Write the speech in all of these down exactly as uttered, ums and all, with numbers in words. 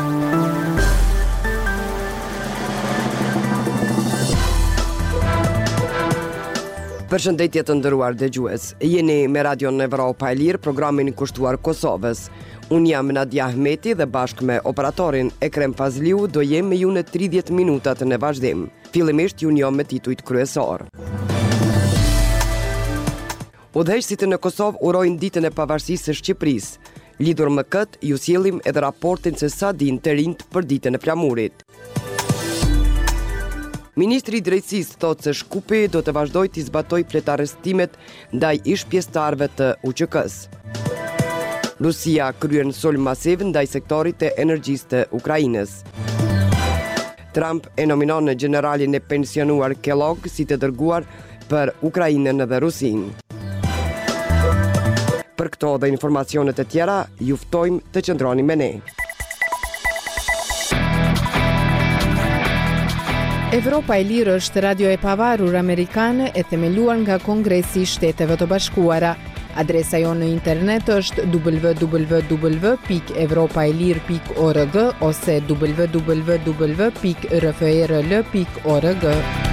Përshëndetje të nderuar dëgjues. Jeni me Radion Evropa e Lirë, programin kushtuar Kosovës. Unë jam Nadia Ahmeti dhe bashkë me operatorin Ekrem Fazliu do jem me ju në tridhjetë minutat në vazhdim. Fillimisht ju njoh me titujt kryesor. Udhëheqësit në Kosovë urojnë ditën e pavarësisë së Shqipërisë. Lidhur me këtë, ju sjellim edhe raportin se sa dinë të rinjt për ditën e flamurit. Ministri i Drejtësisë thotë se Shkupi do të vazhdojë të zbatojë fletarestimet ndaj ish pjesëtarëve të U Q K-s. Rusia kryen sulm masiv ndaj sektorit të energjisë të Ukrainës. Trump e nominon generalin e pensionuar Kellogg si të dërguar për Ukrainën dhe Rusinë. Për këto dhe informacionet e tjera, ju ftojmë të qëndroni me ne. Evropa e Lirë është radio e pavarur amerikane e themeluar nga Kongresi i Shteteve të Bashkuara. Adresa jonë në internet është w w w pikë evropaelir pikë org ose w w w pikë r f r l pikë org.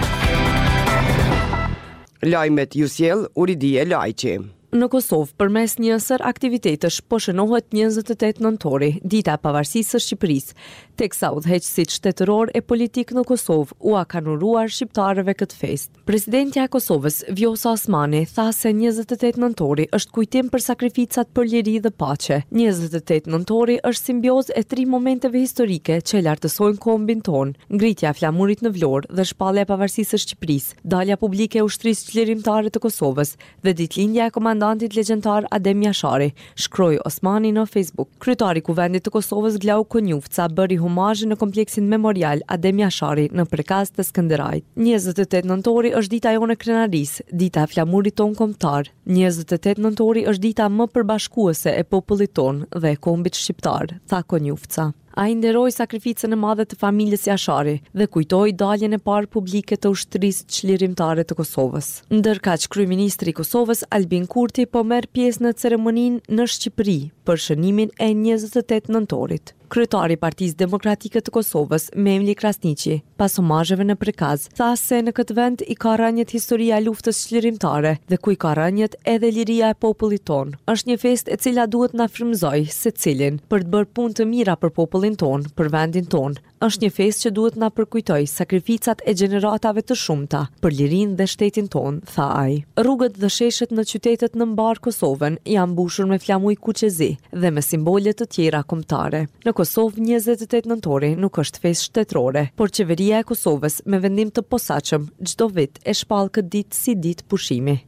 Lajmet ju sjell Uridie Lajqi. Në Kosovë, përmes njësër aktivitetesh, po shënohet njëzet e tetë nëntori, dita e pavarësisë së Shqipërisë, teksa udhëheqësit shtetëror e politik në Kosovë u kanë uruar shqiptarëve këtë fest. Presidentja e Kosovës, Vjosa Osmani, tha se njëzet e tetë nëntori është kujtim për sakrificat për liri dhe paqe. njëzet e tetë nëntori është simbiozë e tri momenteve historike që lartësojnë kombin tonë, ngritja e flamurit në Vlorë dhe shpallja e pavarësisë së Shqipërisë, dalja publike e ushtrisë çlirimtare të Kosovës dhe ditëlindja e komandantit legjendar Adem Jashari, shkroi Osmani në Facebook. Kryetari i Kuvendit të Kosovës Glau Konjufca bëri humazh në kompleksin memorial Adem Jashari në prekaz të Skënderajit. njëzet e tetë nëntori është dita jonë e krenarisë, dita e flamurit ton kombëtar. njëzet e tetë nëntori është dita më përbashkuese e popullit ton dhe e kombit shqiptar, tha Konjufca. A i nderoi sakrificën e madhe të familjes Jashari dhe kujtoi daljen e parë publike të ushtrisë çlirimtare të Kosovës. Ndërkaq kryeministri i Kosovës Albin Kurti po merr pjesë në ceremoninë në Shqipëri për shënimin e njëzet e tetë nëntorit. Kryetari i Partisë Demokratike të Kosovës, Memli Krasniqi, pas homazheve në prekaz, tha se në këtë vend i ka rënjet historia e luftës çlirimtare dhe ku i ka rënjet edhe liria e popullit ton. Është një festë e cila duhet na frymëzojë secilin për të bërë punë të mira për popullin ton, për vendin ton. Është një festë që duhet na përkujtojë sakrificat e gjeneratave të shumta për lirinë dhe shtetin ton, tha ai. Rrugët dhe sheshet në qytetet në mbar Kosovën janë mbushur me flamuj kuqezi dhe me simbole të tjera kombëtare. Në Kosovë njëzet e tetë nëntori nuk është festë shtetërore, por qeveria e Kosovës me vendim të posaçëm çdo vit e shpall këtë ditë si ditë pushimi.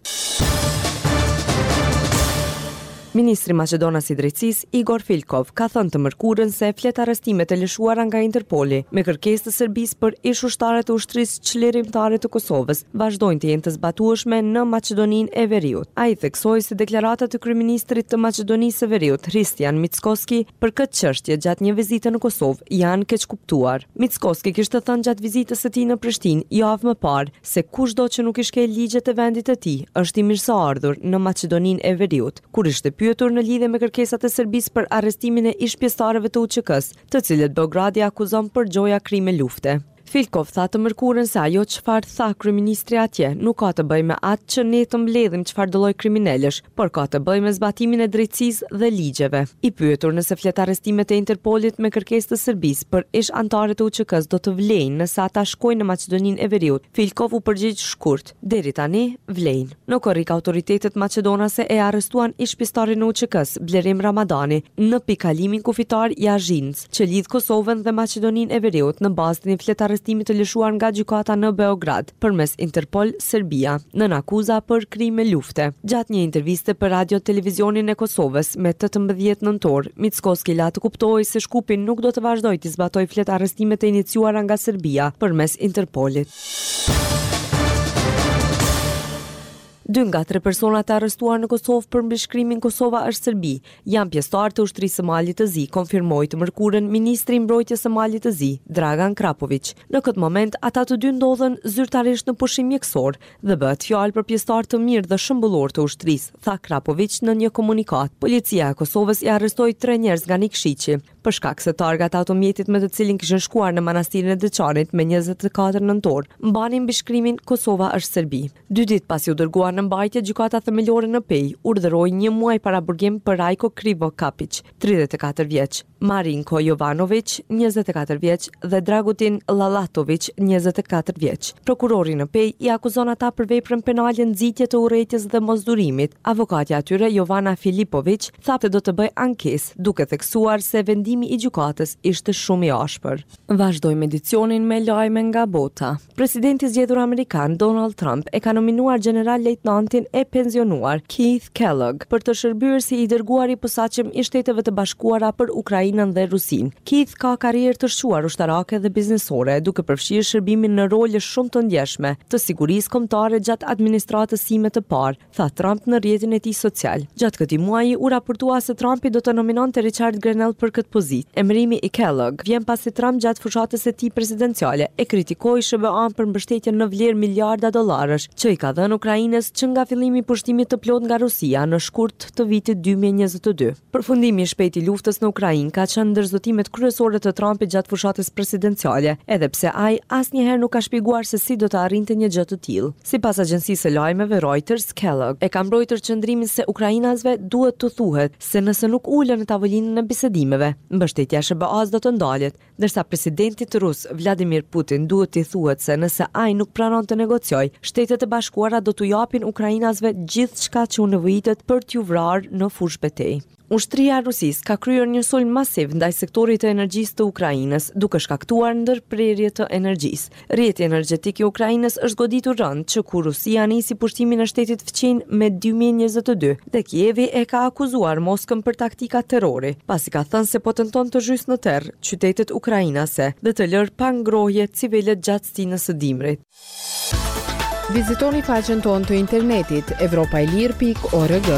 Ministri Maqedonas i Drejtësisë Igor Filkov ka thënë të mërkurën se fletarestimet e lëshuara nga Interpoli me kërkesë të Serbisë për ish ushtarët e ushtrisë çlirimtare të Kosovës vazhdojnë të jenë të zbatueshme në Maqedoninë e Veriut. Ai theksoi se deklaratat e kryeministrit të Maqedonisë së Veriut, Hristijan Mickoski, për këtë çështje gjatë një vizite në Kosovë janë keqkuptuar. Mickoski kishte thënë gjatë vizitës së tij në Prishtinë javë më parë se kushdo që nuk i shkel ligjet e vendit të tij është i mirëseardhur në Maqedoninë e Veriut, kur ishte pyetur në lidhje me kërkesat e Serbisë për arrestimin e ish pjesëtarëve të U Q K-s, të cilët Beogradi akuzon për gjoja krime lufte. Filkov tha të mërkurën se ajo çfarë tha kryeministri atje nuk ka të bëjë me atë që ne të mbledhim çfarë do lloj kriminalësh, por ka të bëjë me zbatimin e drejtësisë dhe ligjeve. I pyetur nëse fletarestimet e Interpolit me kërkesë të Serbisë për ish anëtarët e U Q K-s do të vlejnë nëse ata shkojnë në Maqedoninë e Veriut, Filkov u përgjigj shkurt: "Deri tani vlejnë." Në korrik autoritetet maqedonase e arrestuan ish pjesëtarin e U Q K-s, Blerim Ramadani, në pikalimin kufitar Jazhinc, që lidh Kosovën dhe Maqedoninë e Veriut në bazë të një fletarestimi të lëshuar nga gjykata në Beograd përmes Interpol Serbia në akuza për krime lufte. Gjatë një interviste për radio televizionin e Kosovës me tetëmbëdhjetë nëntor, Mickoski la të kuptojë se Shkupi nuk do të vazhdojë të zbatojë fletarestimet e iniciuara nga Serbia përmes Interpolit. Dy nga tre personat e arrestuar në Kosovë për mbishkrimin Kosova është Serbi janë pjesëtar të ushtrisë së Malit të Zi, konfirmoi të mërkurën ministri i mbrojtjes së Malit të Zi, Dragan Krapović. Në këtë moment, ata të dy ndodhen zyrtarisht në pushim mjekësor dhe bëhet fjalë për pjesëtar të mirë dhe shëmbullor të ushtrisë, tha Krapović në një komunikat. Policia e Kosovës i arrestoi tre njerëz nga Nikšići për shkak se targat automjetit me të cilin kishin shkuar në manastirin e Deçanit me njëzet e katër nëntor mbanin mbi shkrimin Kosova është Serbi. Dy ditë pasi u dërguar në mbajtje, gjykata themelore në Pej urdhëroi një muaj paraburgim për Rajko Krivo Kapić, tridhjetë e katër vjeç, Marinko Jovanović, njëzet e katër vjeç dhe Dragutin Lalatović, njëzet e katër vjeç. Prokurori në Pej i akuzon ata për veprën penale nxitje të urrëties dhe mosdurimit. Avokati atyre Jovana Filipović tha se do të bëj ankesë, duke theksuar se vendimi i gjykatës ishte shumë i ashpër. Vazhdojmë edicionin me lajme nga bota. Presidenti zgjedhur amerikan Donald Trump e ka nominuar general lejtnantin e pensionuar Keith Kellogg për të shërbyer si i dërguari i posaçëm i Shteteve të Bashkuara për Ukrainën dhe Rusin. Keith ka karrierë të shquar ushtarake dhe biznesore, duke përfshirë shërbimin në role shumë të ndjeshme të sigurisë kombëtare gjatë administratës sime të parë, tha Trump në rrjetin e tij social. Gjatë këtij muaji u raportua se Trumpi do të nominonte Richard Grenell për këtë pozitë. Emërimi i Kellogg vjen pasi Trump gjatë fushatës së tij presidenciale e kritikoi S B A-n për mbështetjen në vlerë miliarda dollarësh që i ka dhënë Ukrainës që nga fillimi i pushtimit të plot nga Rusia në shkurt të vitit dy mijë e njëzet e dy. Përfundimi i shpejtë i luftës në Ukrainë ka qenë ndër zotimet kryesore të Trumpit gjatë fushatës presidenciale, edhe pse ai asnjëherë nuk ka shpjeguar se si do të arrinte një gjë të tillë. Sipas agjencisë së lajmeve Reuters, Kellogg e ka mbrojtur qëndrimin se ukrainasve duhet të thuhet se nëse nuk ulen në tavolinën e bisedimeve, mbështetja e S B A-s do të ndalet, ndërsa presidentit rus Vladimir Putin duhet t'i thuhet se nëse ai nuk pranon të negociojë, Shtetet e Bashkuara do t'u japin ukrainasve gjithçka që u nevojitet për t'ju vrarë në fushë betejë. Ushtria e Rusisë ka kryer një sulm masiv ndaj sektorit të energjisë të Ukrainës, duke shkaktuar ndërprerje të energjisë. Rrjeti energjetik i Ukrainës është goditur rënd që kur Rusia nisi pushtimin e shtetit fqin me dy mijë e njëzet e dy dhe Kievi e ka akuzuar Moskën për taktika terrori, pasi ka thënë se po tenton të zhysë në terr qytetet ukrainase dhe të lërë pa ngrohje civilet gjatë stinës së dimrit. Vizitoni faqen tonë të internetit evropailir pikë org.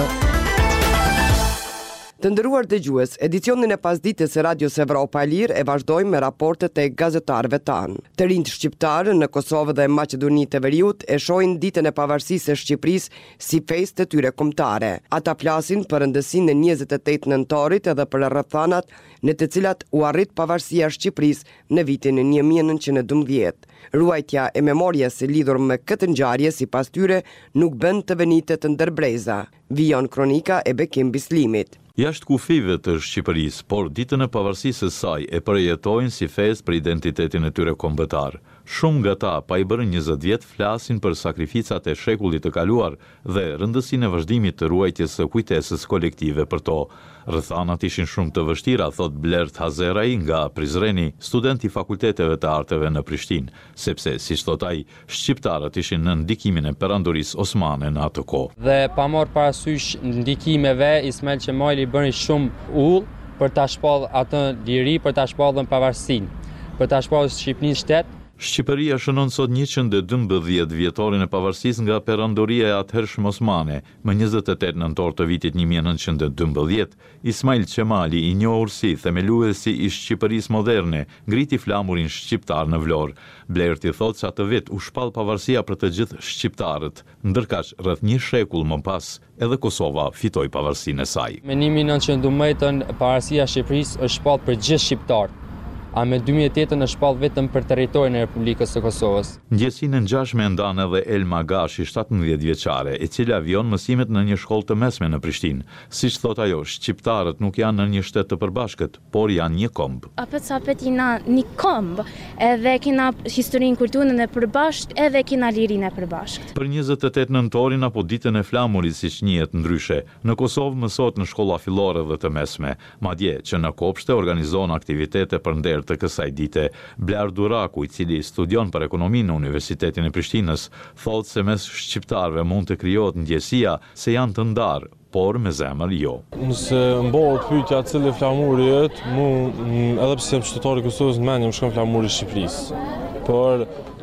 Të nderuar dëgjues, edicionin e pasdites së Radios Evropa e Lirë e vazhdojmë me raportet e gazetarëve tanë. Të rinjt shqiptarë në Kosovë dhe Maqedoni të Veriut e shohin ditën e pavarësisë së Shqipërisë si festë të tyre kombëtare. Ata flasin për rëndësinë e njëzet e tetë nëntorit edhe për rrethanat në të cilat u arrit pavarësia e Shqipërisë në vitin e një mijë e nëntëqind e dymbëdhjetë. Ruajtja e memorjes e lidhur me këtë ngjarje sipas tyre nuk bën të venitet të ndërbreza. Vijon kronika e Bekim Bislimit. Jashtë kufive të Shqipërisë, por ditën e pavarësisë së saj e përjetojnë si festë për identitetin e tyre kombëtar. Shumë nga ta, pa i bërë njëzet vjet, flasin për sakrificat e shekullit të kaluar dhe rëndësinë e vazhdimit të ruajtjes së kujtesës kolektive për to. Rrethanat ishin shumë të vështira, thot Blert Hazerai nga Prizreni, student i fakulteteve të arteve në Prishtinë, sepse, siç thot ai, shqiptarët ishin në ndikimin e perandorisë osmane në atë kohë. Dhe pa marrë parasysh ndikimeve, Ismail Qemali bëri shumë ull për ta shpallë atë liri, për ta shpallë pavarësinë, për ta shpallë Shqipërinë shtet. Shqipëria shënon sot njëqind e dymbëdhjetë vjetorin e pavarësisë nga perandoria e atëhershme osmane. Më njëzet e tetë nëntor të vitit një mijë e nëntëqind e dymbëdhjetë, Ismail Qemali, i njohur si themeluesi i Shqipërisë moderne, ngriti flamurin shqiptar në Vlorë. Blerti thotë se atë vit u shpall pavarësia për të gjithë shqiptarët, ndërkaq rreth një shekull më pas edhe Kosova fitoi pavarësinë e saj. Me një mijë e nëntëqind e dymbëdhjetën pavarësia e Shqipërisë është shpall për gjithë shqiptarët. A me dy mijë e tetë në shpall vetëm për territorin e Republikës së Kosovës. Ndjesinë e ngjashme e ndan edhe Elma Gashi, shtatëmbëdhjetë vjeçare, e cila vijon mësimet në një shkollë të mesme në Prishtinë. Siç thot ajo, shqiptarët nuk janë në një shtet të përbashkët, por janë një kombë. Apet sa apet jena një kombë, edhe kena historinë kulturën e përbashkët, edhe kena lirinë e përbashkët. Për njëzet e tetë nëntorin apo ditën e flamurit siç njihet ndryshe, në Kosovë mësohet në shkolla fillore dhe të mesme, madje që në kopshte organizon aktivitete për nder të kësaj dite. Blar Duraku, i cili studion për ekonominë në Universitetin e Prishtinës, thotë se mes shqiptarëve mund të krijohet ndjesia se janë të ndarë, por me zemër jo. Nëse mbohet pyetja cili flamuri është, mu edhe pse jam qytetar i Kosovës, në mendje më shkon flamuri i Shqipërisë. Por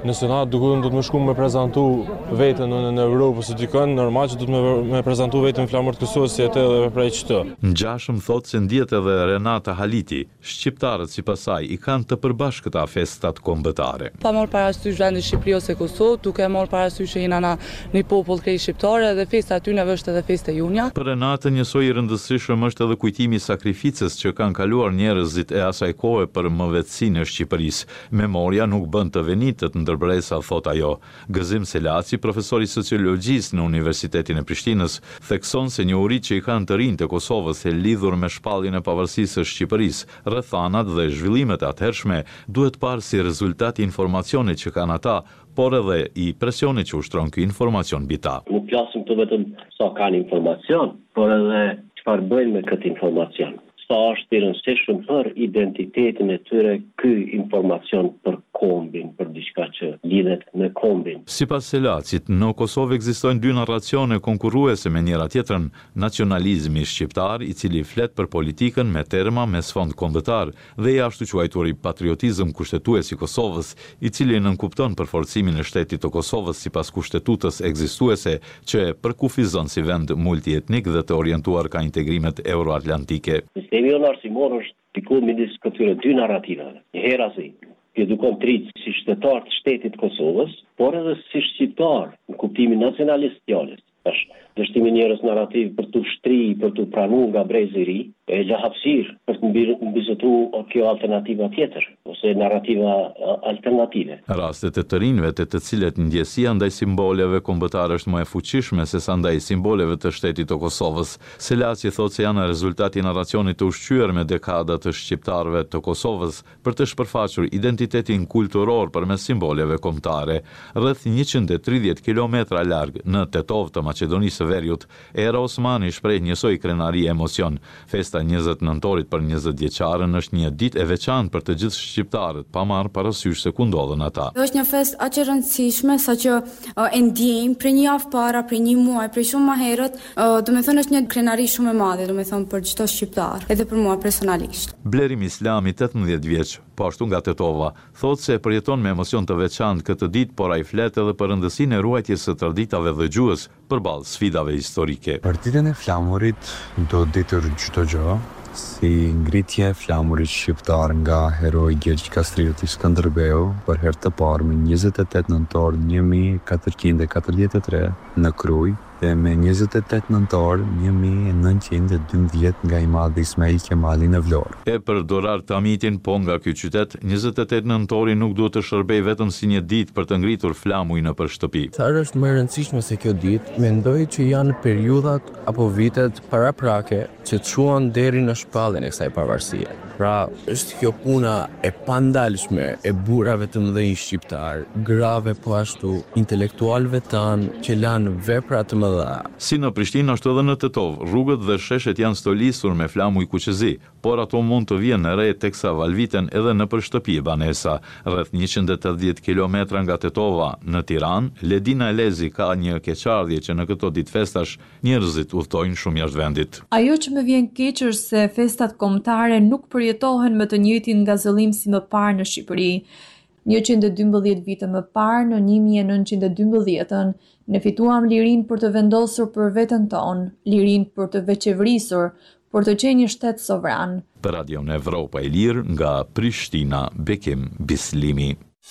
Nëse na dukur do të më shku me prezantu veten në, në Europë ose dikon, normal që do të më, më prezantu veten në flamur të Kosovës si atë edhe prej çto. Ngjashëm thotë se ndjet edhe Renata Haliti, shqiptarët sipas saj i kanë të përbashkëta festat kombëtare. Pa marrë parasysh vendi Shqipëri ose Kosovë, duke marrë parasysh që jena na një popull krejt shqiptare dhe festa aty në është edhe festa junja. Për Renatën njësoj i rëndësishëm është edhe kujtimi i sakrificës që kanë kaluar njerëzit e asaj kohe për mëvetësinë e Shqipërisë. Memoria nuk bën të venitet ndërbresa, thot ajo. Gëzim Selaci, profesor i sociologjisë në Universitetin e Prishtinës, thekson se njohuritë që i kanë të rinj të Kosovës e lidhur me shpalljen e pavarësisë së Shqipërisë, rrethanat dhe zhvillimet e atëhershme duhet parë si rezultat i informacionit që kanë ata, por edhe i presionit që ushtron ky informacion mbi ta. Nuk flasim të vetëm sa kanë informacion, por edhe çfarë bëjnë me këtë informacion. Sa është i rëndësishëm për identitetin e tyre ky informacion për kombin, për diçka që lidhet me kombin. Sipas Selacit, në Kosovë ekzistojnë dy narracione konkurruese me njëra tjetrën: nacionalizmi shqiptar, i cili flet për politikën me terma me sfond kombëtar, dhe i ashtu quajturi patriotizëm kushtetues i Kosovës, i cili nënkupton përforcimin e shtetit të Kosovës sipas kushtetutës ekzistuese, që përkufizon si vend multietnik dhe të orientuar ka integrimet euroatlantike. Sistemi arsimor është diku midis këtyre dy narrativave. Një herë asi edukon trit si shtetar të shtetit Kosovës, por edhe si shqiptar në kuptimin nacionalist fjalës. Është dështimi njerëz narrativ për të shtri, për të pranuar nga brezi i ri, e la hapësirë për të mbizotuar kjo alternativa tjetër, ose narrativa alternative. Rastet e të rinjve të të cilët ndjesia ndaj simboleve kombëtare është më e fuqishme se sa ndaj simboleve të shtetit të Kosovës. Selaci thotë se janë rezultati i narracionit të ushqyer me dekada të shqiptarëve të Kosovës për të shpërfaqur identitetin kulturor përmes simboleve kombëtare. Rreth njëqind e tridhjetë kilometra larg në Tetov të Maqedonisë së Veriut, Era Osmani shpreh njësoj krenari e emocion. Festa njëzet nëntorit për njëzet vjeçaren është një ditë e veçantë për të gjithë shqiptarët, pa marrë parasysh se ku ndodhen ata. Është një festë aq e rëndësishme saqë e ndjejmë për një javë para, për një muaj, për shumë më herët, do të thonë është një krenari shumë e madhe, do të thonë për çdo shqiptar, edhe për mua personalisht. Blerim Islami, tetëmbëdhjetë vjeç, po ashtu nga Tetova, thotë se përjeton me emocion të veçantë këtë ditë, por ai flet edhe për rëndësinë e ruajtjes së traditave dhe gjuhës përballë sfidave historike. Partitën e flamurit do detyr çdo gjë, si ngritje e flamurit shqiptar nga heroi Gjergj Kastrioti Skënderbeu për herë të parë me njëzet e tetë nëntor një mijë katërqind e katërdhjetë e tre në Kruj, dhe me njëzet e tetë nëntor një mijë nëntëqind e dymbëdhjetë nga i madhi Ismail Kemali në Vlorë. E për Dorar Tamitin, po nga ky qytet, njëzet e tetë nëntori nuk duhet të shërbej vetëm si një ditë për të ngritur flamuj në për shtëpi. Sa është më e rëndësishme se kjo ditë, mendoj që janë periudhat apo vitet paraprake që çuan deri në shpalljen e kësaj pavarësie. Pra, është kjo puna e pandalshme e burrave të mëdhenj shqiptar, grave po ashtu intelektualëve tanë që lanë vepra të mëdha. Si në Prishtinë ashtu edhe në Tetov, rrugët dhe sheshet janë stolisur me flamuj kuqezi, por ato mund të vijnë në re teksa valviten edhe në për shtëpi banesa. Rreth njëqind e tetëdhjetë kilometra nga Tetova në Tiranë, Ledina Elezi ka një keqardhje që në këto ditë festash njerëzit udhtojnë shumë jashtë vendit. Ajo që më vjen keq është se festat kombëtare nuk përjetohen me të njëjtin nga zëllim si më parë në Shqipëri. njëqind e dymbëdhjetë vite më parë, në një mijë e nëntëqind e dymbëdhjetë, ne fituam lirinë për të vendosur për veten tonë, lirinë për të veçevërisur, për të qenë një shtet sovran. Për Radion Evropa e Lirë, nga Prishtina, Bekim Bislimi.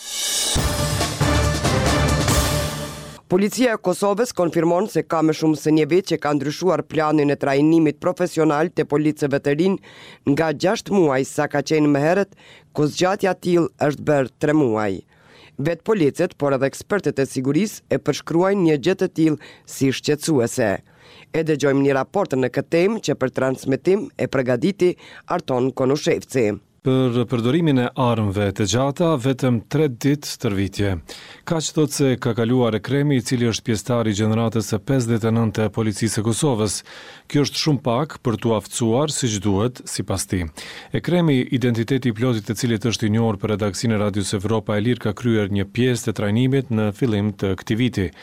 Policia e Kosovës konfirmon se ka më shumë se një vit që ka ndryshuar planin e trajnimit profesional të policëve të rinj nga gjashtë muaj sa ka qenë më herët, ku zgjatja e tillë është bërë tre muaj. Vetë policët, por edhe ekspertët e sigurisë e përshkruajnë një gjë të tillë si shqetësuese. E dëgjojmë një raport në këtë temë që për transmetim e përgatiti Arton Konushevci. Për përdorimin e armëve të gjata, vetëm tre ditë stërvitje. Kaq thotë se ka kaluar Ekremi, i cili është pjesëtar i gjeneratës së pesëdhjetë e nëntë të Policisë së Kosovës. Kjo është shumë pak për t'u aftësuar siç duhet, sipas tij. Ekremi, identiteti i plotit të cilit është i njohur për redaksinë e Radios Evropa e Lirë, ka kryer një pjesë të trajnimit në fillim të këtij viti.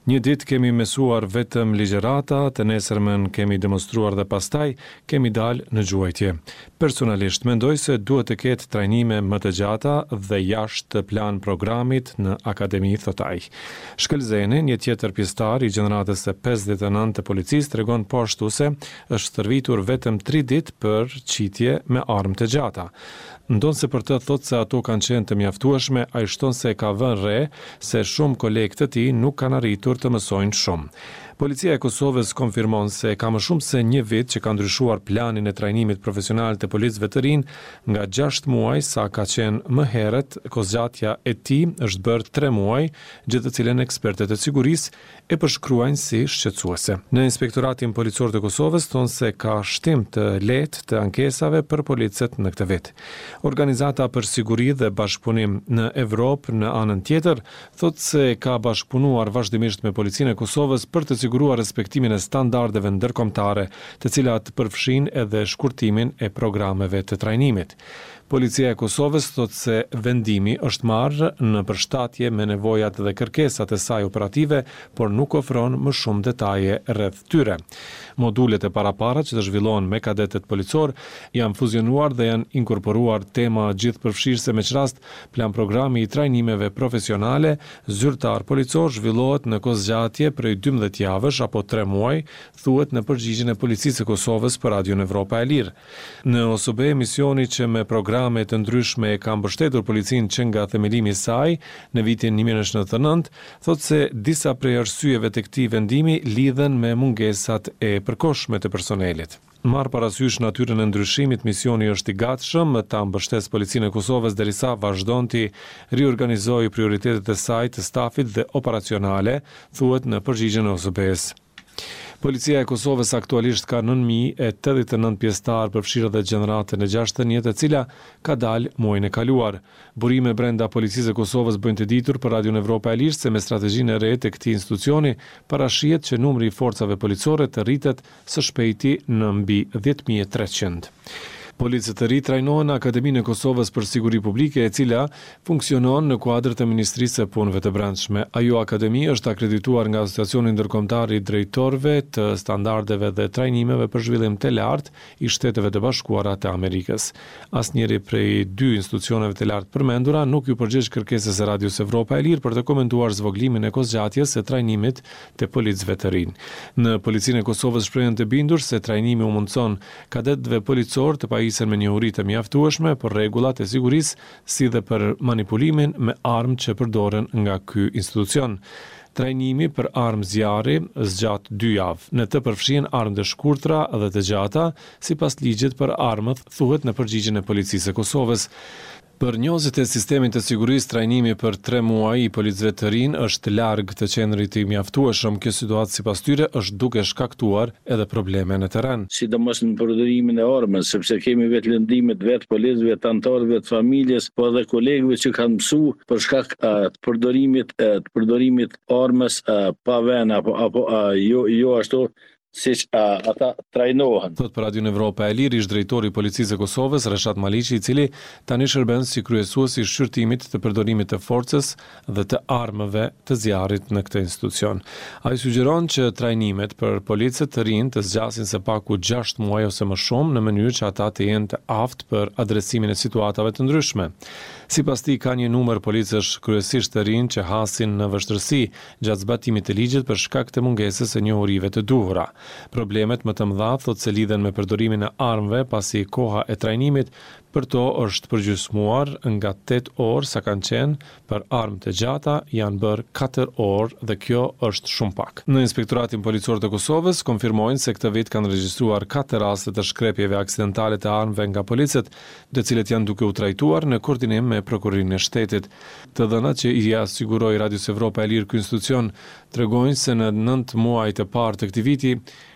Një ditë kemi mesuar vetëm ligjërata, të nesërmen kemi demonstruar dhe pastaj kemi dalë në gjuajtje. Personalisht mendoj se duhet të ketë trajnime më të gjata dhe jashtë plan programit në akademi, thot ai. Shkëlzeni, një tjetër pjesëtar i gjeneratës së pesëdhjetë e nëntë të policisë, tregon po ashtu se është stërvitur vetëm tri ditë për qitje me armë të gjata. Ndonë se për të thot se ato kanë qenë të mjaftueshme, a i shton se ka vënë re se shumë kolegë të tij nuk kanë arritur të mësojnë shumë. Policia e Kosovës konfirmon se ka më shumë se një vit që ka ndryshuar planin e trajnimit profesional të policëve të rinj nga gjashtë muaj sa ka qenë më herët, kozgjatja e tij është bërë tre muaj, gjë të cilën ekspertët e sigurisë e përshkruajnë si shqetësuese. Në Inspektoratin Policor të Kosovës thonë se ka shtim të lehtë të ankesave për policët në këtë vit. Organizata për siguri dhe bashkëpunim në Evropë në anën tjetër thotë se ka bashkëpunuar vazhdimisht me Policinë e Kosovës për të siguruar respektimin e standardeve ndërkombëtare, të cilat përfshin edhe shkurtimin e programeve të trajnimit. Policia e Kosovës thotë se vendimi është marrë në përshtatje me nevojat dhe kërkesat e saj operative, por nuk ofron më shumë detaje rreth tyre. Modulet e parapara që të zhvillohen me kadetët policor janë fuzionuar dhe janë inkorporuar tema gjithëpërfshirëse, me çrast plan programi i trajnimeve profesionale zyrtar policor zhvillohet në kozgjatje prej dymbëdhjetë javësh apo tre muaj, thuhet në përgjigjen e Policisë së Kosovës për Radion Evropa e Lirë. Në O S B misioni që me programe të ndryshme e ka mbështetur policinë që nga themelimi i saj në vitin një mijë nëntëqind e nëntëdhjetë e nëntë, thotë se disa prej arsyeve të këtij vendimi lidhen me mungesat e përkohshme të personelit. Marr parasysh natyrën e ndryshimit, misioni është i gatshëm ta mbështesë Policinë e Kosovës derisa vazhdon të riorganizojë prioritetet e saj të stafit dhe operacionale, thuhet në përgjigjen e O S B-s. Policia e Kosovës aktualisht ka nëntë mijë e tetëdhjetë e nëntë pjesëtar përfshirë dhe gjeneratën e gjashtën e e cila ka dalë muajin e kaluar. Burime brenda Policisë së Kosovës bëjnë të ditur për Radion Evropa e Lirë se me strategjinë e re të këtij institucioni parashihet që numri i forcave policore të rritet së shpejti në mbi dhjetë mijë e treqind. Policët e ri trajnohen në Akademinë e Kosovës për Siguri Publike, e cila funksionon në kuadër të Ministrisë së Punëve të Brendshme. Ajo akademi është akredituar nga Asociacioni Ndërkombëtar i Drejtorëve të Standardeve dhe Trajnimeve për Zhvillim të Lartë i Shteteve të Bashkuara të Amerikës. Asnjëri prej dy institucioneve të lartë përmendura nuk ju përgjigj kërkesës së Radios Evropa e Lirë për të komentuar zvoglimin e kozgjatjes së trajnimit të policëve të rinj. Në Policinë e Kosovës shprehen të bindur se trajnimi u mundson kadetëve policor të pajisen me njohuri të mjaftueshme për rregullat e sigurisë, si dhe për manipulimin me armë që përdoren nga ky institucion. Trajnimi për armë zjarri zgjat dy javë. Në të përfshihen armë të shkurtra dhe të gjata, sipas ligjit për armët, thuhet në përgjigjen e Policisë së Kosovës. Për njohësit e sistemit të sigurisë, trajnimi për tre muaj i policëve të rinj është larg të qendrit të mjaftueshëm. Kjo situatë sipas tyre është duke shkaktuar edhe probleme në terren. Sidomos në përdorimin e armës, sepse kemi vetë lëndimet vetë policëve, të anëtarëve të familjes, po edhe kolegëve që kanë mësuar për shkak të përdorimit të përdorimit armës pa vend apo apo jo jo ashtu siç ata trajnohen. Thot për Radion Evropa e Lirë ish drejtori i Policisë së Kosovës, Reshat Maliqi, i cili tani shërben si kryesues i shqyrtimit të përdorimit të forcës dhe të armëve të zjarrit në këtë institucion. Ai sugjeron që trajnimet për policët të rinj të zgjasin së paku gjashtë muaj ose më shumë në mënyrë që ata të jenë të aftë për adresimin e situatave të ndryshme. Sipas tij ka një numër policësh kryesisht të rinj që hasin në vështirësi gjatë zbatimit të ligjit për shkak të mungesës së njohurive të duhura. Problemet më të mëdha thotë se lidhen me përdorimin e armëve, pasi koha e trajnimit për to është përgjysmuar nga tetë orë sa kanë qenë, për armë të gjata janë bërë katër orë dhe kjo është shumë pak. Në Inspektoratin Policor të Kosovës konfirmojnë se këtë vit kanë regjistruar katër raste të shkrepjeve aksidentale të armëve nga policët, të cilët janë duke u trajtuar në koordinim me Prokurorinë e Shtetit. Të dhënat që i asiguroi Radios Evropa e Lirë ky institucion tregojnë se në nëntë muaj të parë të këtij viti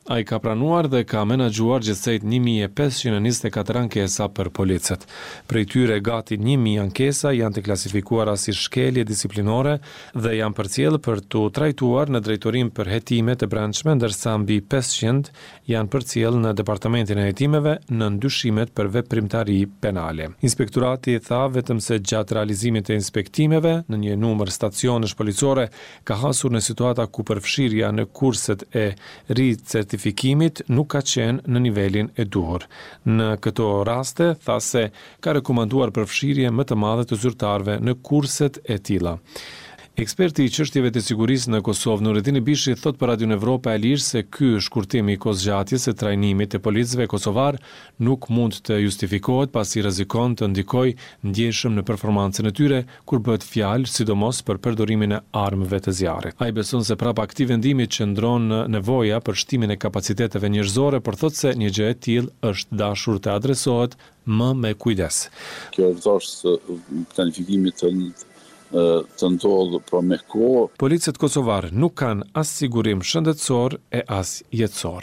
Ai ka pranuar dhe ka menaxhuar gjithsejt një mijë e pesëqind e njëzet e katër ankesa për policët. Prej tyre gati një mijë ankesa janë të klasifikuara si shkelje disiplinore dhe janë përcjellë për të trajtuar në drejtorim për hetime të brendshme, ndërsa mbi pesëqind janë përcjellë në departamentin e hetimeve në ndyshimet për veprimtari penale. Inspektorati tha vetëm se gjatë realizimit të inspektimeve në një numër stacionesh policore ka hasur në situata ku përfshirja në kurset e ricertifikimit nuk ka qenë në nivelin e duhur. Në këto raste, tha se ka rekomanduar përfshirje më të madhe të zyrtarëve në kurset e tilla. Eksperti i çështjeve të sigurisë në Kosovë, Nurettin Bishi, thot për Radion Evropa e Lirë se ky shkurtim i kohëzgjatjes së trajnimit të policëve kosovar nuk mund të justifikohet pasi rrezikon të ndikojë ndjeshëm në performancën e tyre kur bëhet fjalë sidomos për përdorimin e armëve të zjarrit. Ai beson se prapa këtij vendimi qëndron në nevoja për shtimin e kapaciteteve njerëzore, por thot se një gjë e tillë është dashur të adresohet më me kujdes. Kjo është dashur planifikimit të të ndodhë pra me kohë. Policët kosovarë nuk kanë as sigurim shëndetësor e as jetësor.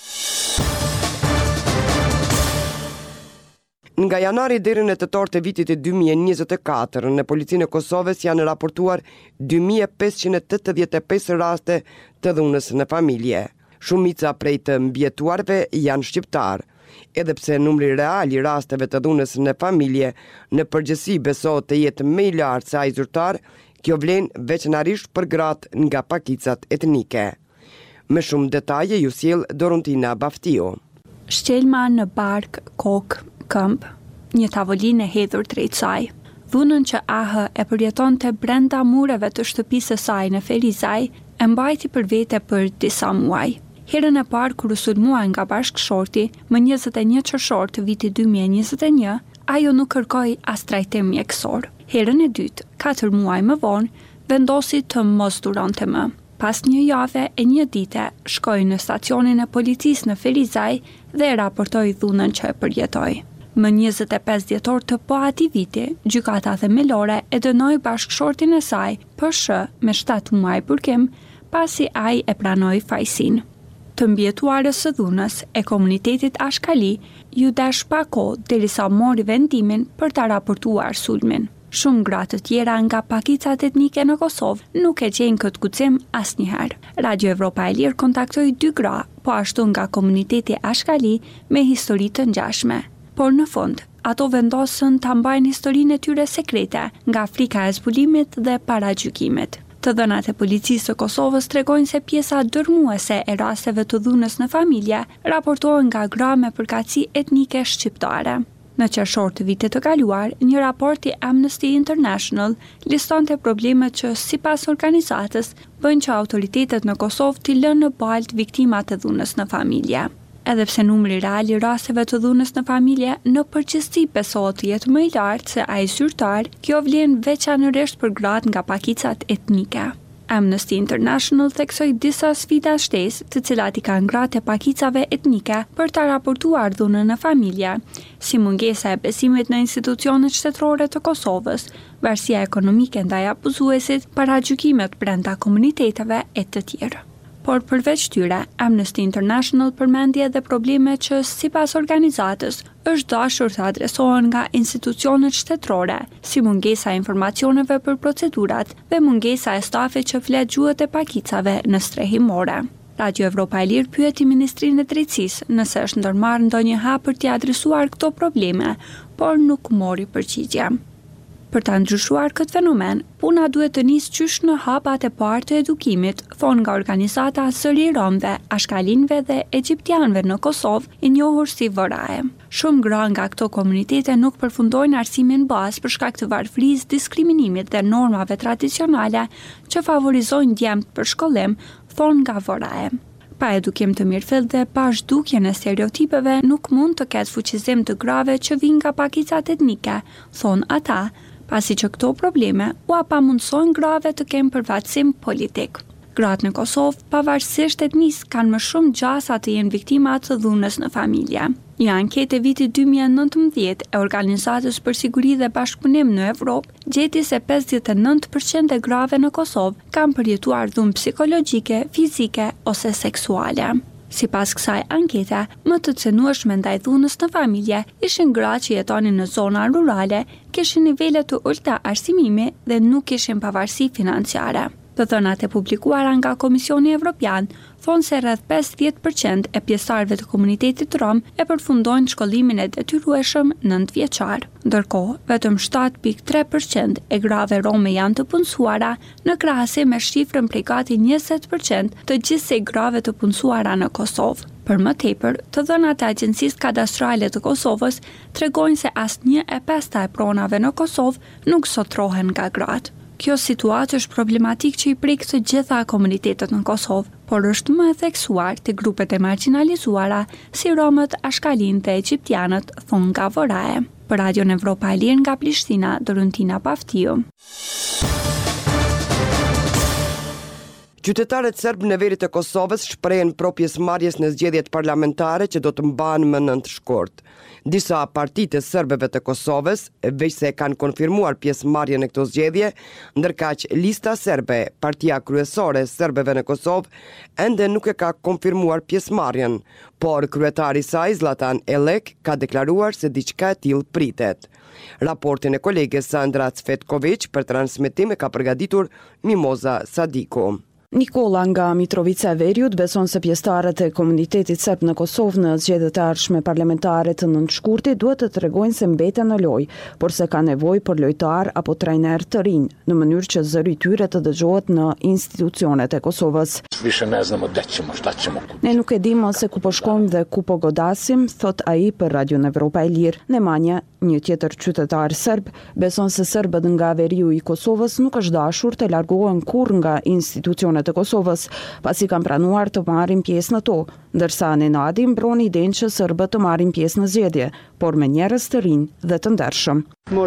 Nga janari deri në tetor të vitit e dy mijë e njëzet e katër, në policinë e Kosovës janë raportuar dy mijë e pesëqind e tetëdhjetë e pesë raste të dhunës në familje. Shumica prej të mbjetuarve janë shqiptarë. Edhe pse numri real i rasteve të dhunës në familje në përgjithësi besohet të jetë më i lartë se ai zyrtar, kjo vlen veçanërisht për gratë nga pakicat etnike. Me shumë detaje ju sjell Dorontina Baftiu. Shkelma në bark, kokë, këmbë, një tavolinë e hedhur drejt saj. Dhunën që A H e përjetonte brenda mureve të shtëpisë së saj në Ferizaj e mbajti për vete për disa muaj. Herën e parë kur u sulmua nga bashkëshorti, më njëzet e një qershor të vitit dy mijë e njëzet e një, ajo nuk kërkoi as trajtim mjekësor. Herën e dytë, katër muaj më vonë, vendosi të mos duronte më. Pas një jave e një dite, shkoi në stacionin e policisë në Ferizaj dhe e raportoi dhunën që e përjetoi. Më njëzet e pesë dhjetor të po ati viti, gjykata themelore e dënoi bashkëshortin e saj për sh me shtatë muaj burkim, pasi ai e pranoi fajsinë. Të mbjetuarës së dhunës e komunitetit Ashkali ju dash pa kohë derisa mori vendimin për ta raportuar sulmin. Shumë gra të tjera nga pakicat etnike në Kosovë nuk e gjejnë këtë guxim asnjëherë. Radio Evropa e Lirë kontaktoi dy gra, po ashtu nga komuniteti Ashkali me histori të ngjashme. Por në fund, ato vendosën ta mbajnë historinë e tyre sekrete nga frika e zbulimit dhe paragjykimit. Të dhënat e policisë së Kosovës tregojnë se pjesa dërmuese e rasteve të dhunës në familje raportohen nga gra me përkatësi etnike shqiptare. Në qershor të vitit të kaluar, një raport i Amnesty International listonte problemet që sipas organizatës bëjnë që autoritetet në Kosovë t'i lënë në baltë viktimat e dhunës në familje. Edhe pse numri real i rasteve të dhunës në familje në përgjithësi besohet të jetë më i lartë se ai zyrtar, kjo vlen veçanërisht për gratë nga pakicat etnike. Amnesty International theksoi disa sfida shtesë, të cilat i kanë gratë e pakicave etnike për ta raportuar dhunën në familje, si mungesa e besimit në institucionet shtetërore të Kosovës, varësia ekonomike ndaj abuzuesit, paragjykimet brenda komuniteteve e të tjerë. Por përveç tyre, Amnesty International përmendi edhe probleme që sipas organizatës është dashur të adresohen nga institucionet shtetërore, si mungesa e informacioneve për procedurat dhe mungesa e stafit që flet gjuhët e pakicave në strehimore. Radio Evropa e Lirë pyeti Ministrinë e Drejtësisë nëse është ndërmarrë ndonjë hap për t'i adresuar këto probleme, por nuk mori përgjigje. Për ta ndryshuar këtë fenomen, puna duhet të nisë qysh në hapat e parë të edukimit, thonë nga organizata Zëri i Romëve, Ashkalinëve dhe Egjiptianëve në Kosovë, i njohur si Vorae. Shumë gra nga këto komunitete nuk përfundojnë arsimin bazë për shkak të varfërisë, diskriminimit dhe normave tradicionale që favorizojnë djemt për shkollim, thonë nga Vorae. Pa edukim të mirëfill dhe pa zhdukjen e stereotipeve nuk mund të ketë fuqizim të grave që vijnë nga pakicat etnike, thonë ata, pasi që këto probleme u apamundësojnë grave të kenë përfaqësim politik. Gratë në Kosovë, pavarësisht etnisë, kanë më shumë gjasa të jenë viktima të dhunës në familje. Një anketë e vitit dy mijë e nëntëmbëdhjetë e Organizatës për Siguri dhe Bashkëpunim në Evropë gjeti se pesëdhjetë e nëntë përqind e grave në Kosovë kanë përjetuar dhunë psikologjike, fizike ose seksuale. Sipas kësaj ankete, më të cënueshme ndaj dhunës në familje ishin gra që jetonin në zona rurale, kishin nivele të ulta arsimimi dhe nuk kishin pavarësi financiare. Të dhënat e publikuara nga Komisioni Evropian thonë se rreth pesëdhjetë përqind e pjesëtarëve të komunitetit rom e përfundojnë shkollimin e detyrueshëm nëntë vjeçar. Ndërkohë, vetëm shtatë pikë tre përqind e grave rome janë të punësuara në krahasim me shifrën prej gati njëzet përqind të gjithsej grave të punësuara në Kosovë. Për më tepër, të dhënat e Agjencisë Kadastrale të Kosovës tregojnë se asnjë e pesta e pronave në Kosovë nuk sotrohen nga gratë. Kjo situatë është problematik që i prek të gjitha komunitetet në Kosovë, por është më e theksuar të grupet e marginalizuara si romët, ashkalinët dhe egjiptianët, thonë nga Vorae. Për Radion Evropa e Lirë nga Prishtina, Doruntina Paftiu. Qytetarët serbë në veri të Kosovës shprehen pro pjesëmarrjes në zgjedhjet parlamentare që do të mbahen më nëntë shkurt. Disa partitë serbëve të Kosovës veç se kanë konfirmuar pjesëmarrjen në këto zgjedhje, ndërkaq lista serbe, partia kryesore e serbëve në Kosovë, ende nuk e ka konfirmuar pjesëmarrjen, por kryetari i saj Zlatan Elek ka deklaruar se diçka e tillë pritet. Raportin e koleges Sandra Cvetković për transmetim e ka përgatitur Mimoza Sadiku. Nikola nga Mitrovica e Veriut beson se pjesëtarët e komunitetit serb në Kosovë në zgjedhjet e ardhshme parlamentare të nëntëshkurtit duhet të tregojnë se mbeten në lojë, por se ka nevojë për lojtar apo trajner të rinj, në mënyrë që zëri i tyre të dëgjohet në institucionet e Kosovës. Ne nuk e dimë se ku po shkojmë dhe ku po godasim, thot ai për Radion Evropa e Lirë. Nemanja, një tjetër qytetar serb, beson se serbët nga veriu i Kosovës nuk është dashur të largohen kurrë nga institucionet të Kosovës, pasi kanë pranuar të marrin pjesë në to, ndërsa Nenadi mbron idenë që serbët të marrin pjesë në zgjedhje, por me njerëz të rinj dhe të ndershëm.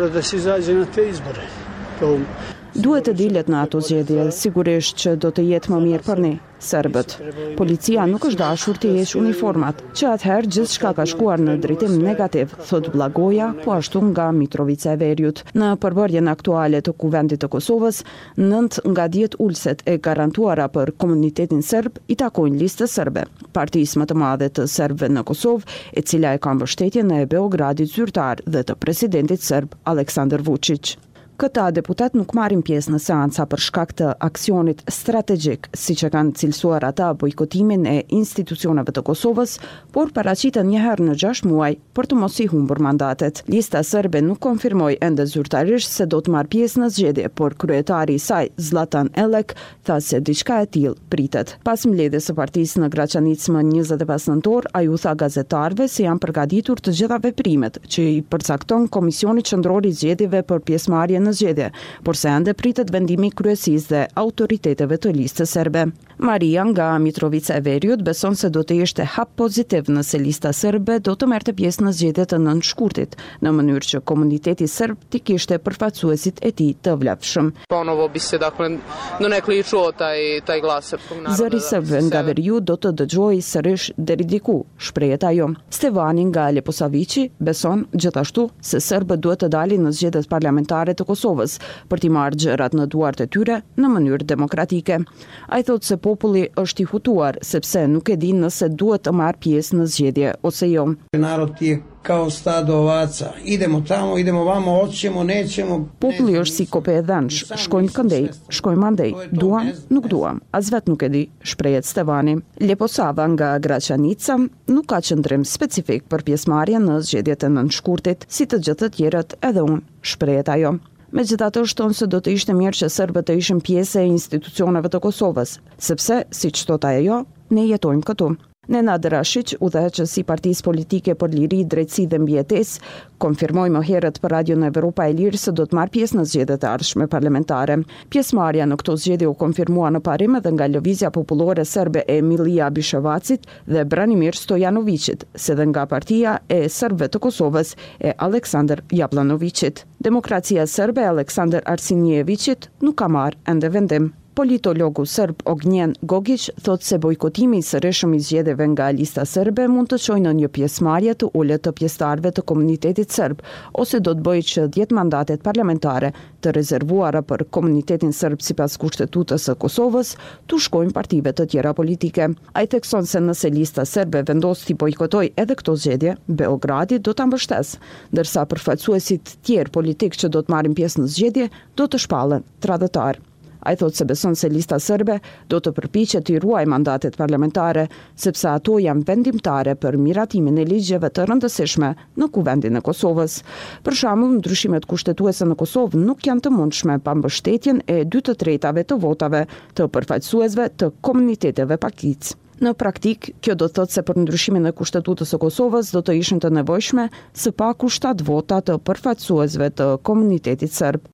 Duhet të dilet në ato zgjedhje, sigurisht që do të jetë më mirë për ne, serbët. Policia nuk është dashur të heqë uniformat, që atëherë gjithçka ka shkuar në drejtim negativ, thot Blagoja, po ashtu nga Mitrovica e Veriut. Në përbërjen aktuale të Kuvendit të Kosovës, nëntë nga dhjetë ulset e garantuara për komunitetin serb i takojnë listës serbe, partisë më të madhe të serbëve në Kosovë, e cila e ka mbështetjen e Beogradit zyrtar dhe të presidentit serb Aleksandar Vučić. Këta deputat nuk marrin pjesë në seanca për shkak të aksionit strategjik, siç e kanë cilësuar ata bojkotimin e institucioneve të Kosovës, por paraqiten një herë në gjashtë muaj për të mos i humbur mandatet. Lista serbe nuk konfirmoi ende zyrtarisht se do të marrë pjesë në zgjedhje, por kryetari i saj, Zlatan Elek, tha se diçka e tillë pritet. Pas mbledhjes së partisë në Graçanicë më njëzet e pesë nëntor, ai u tha gazetarëve se janë përgatitur të gjitha veprimet që i përcakton Komisioni Qendror i Zgjedhjeve për pjesëmarrjen në zgjedhje, por se ende pritet vendimi i kryesisë dhe autoriteteve të listës serbe. Maria nga Mitrovica e Veriut beson se do të ishte hap pozitiv nëse lista serbe do të merrte pjesë në zgjedhjet e nëntëshkurtit, në mënyrë që komuniteti serb të kishte përfaqësuesit e tij të vlefshëm. Ponovo bi se dakle non è kličuo taj taj glas srpskog naroda. Zëri serbëve nga Veriu do të dëgjojë sërish deri diku, shprehet ajo. Stevani nga Leposaviçi beson gjithashtu se serbët duhet të dalin në zgjedhjet parlamentare të Kosovës për t'i marrë gjërat në duart e tyre në mënyrë demokratike. Ai thotë se populli është i hutuar sepse nuk e din nëse duhet të marrë pjesë në zgjedhje ose jo. Narodi je kao stado ovaca. Idemo tamo, idemo vamo, hoćemo, nećemo. Populli është si kope e dhensh, shkojmë këndej, shkojmë andej, duam, nuk duam, as vet nuk e di, shprehet Stevani. Leposava nga Graçanica nuk ka qëndrim specifik për pjesëmarrjen në zgjedhjet e nëntëshkurtit, si të gjithë të tjerët edhe unë, shprehet ajo. Megjithatë shton se do të ishte mirë që serbët të ishin pjesë e institucioneve të Kosovës, sepse, siç thot ajo, ne jetojmë këtu. Nenad Rashić, udhëheqësi i Partisë Politike për Liri, Drejtësi dhe Mbijetesë, konfirmoi më herët për Radion Evropa e Lirë se do të marrë pjesë në zgjedhjet e ardhshme parlamentare. Pjesëmarrja në këto zgjedhje u konfirmua në parim edhe nga Lëvizja Popullore Serbe e Milija Bishevacit dhe Branimir Stojanovicit, se dhe nga Partia e Serbëve të Kosovës e Aleksandar Jablanovićit. Demokracia serbe e Aleksandar Arsinjevicit nuk ka marrë ende vendim. Politologu serb Ognjen Gogic thot se bojkotimi i sërishëm i zgjedhjeve nga lista serbe mund të çojë në një pjesëmarrje të ulët të pjesëtarëve të komunitetit serb, ose do të bëjë që dhjetë mandatet parlamentare të rezervuara për komunitetin serb sipas kushtetutës së Kosovës tu shkojnë partive të tjera politike. Ai thekson se nëse lista serbe vendos të bojkotojë edhe këto zgjedhje, Beogradi do ta mbështesë, ndërsa përfaqësuesit tjerë politik që do të marrin pjesë në zgjedhje do të shpallen tradhtar. Ai thot se beson se lista serbe do të përpiqet të ruajë mandatet parlamentare, sepse ato janë vendimtare për miratimin e ligjeve të rëndësishme në kuvendin e Kosovës. Për shembull, ndryshimet kushtetuese në Kosovë nuk janë të mundshme pa mbështetjen e dy të tretave të votave të përfaqësuesve të komuniteteve pakicë. Në praktik, kjo do të thotë se për ndryshimin e kushtetutës së Kosovës do të ishin të nevojshme së paku shtatë vota të përfaqësuesve të komunitetit serb.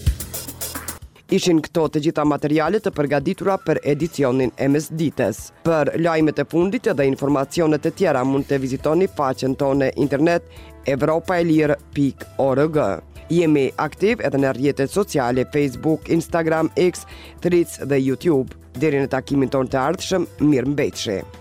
Ishin këto të gjitha materialet të përgatitura për edicionin e mesdites. Për lajmet e fundit dhe informacionet e tjera mund të vizitoni faqen tonë internet evropaelir pikë org. Jemi aktiv edhe në rrjetet sociale Facebook, Instagram, X, Threads dhe YouTube. Deri në takimin tonë të ardhshëm, mirëmbëjtje.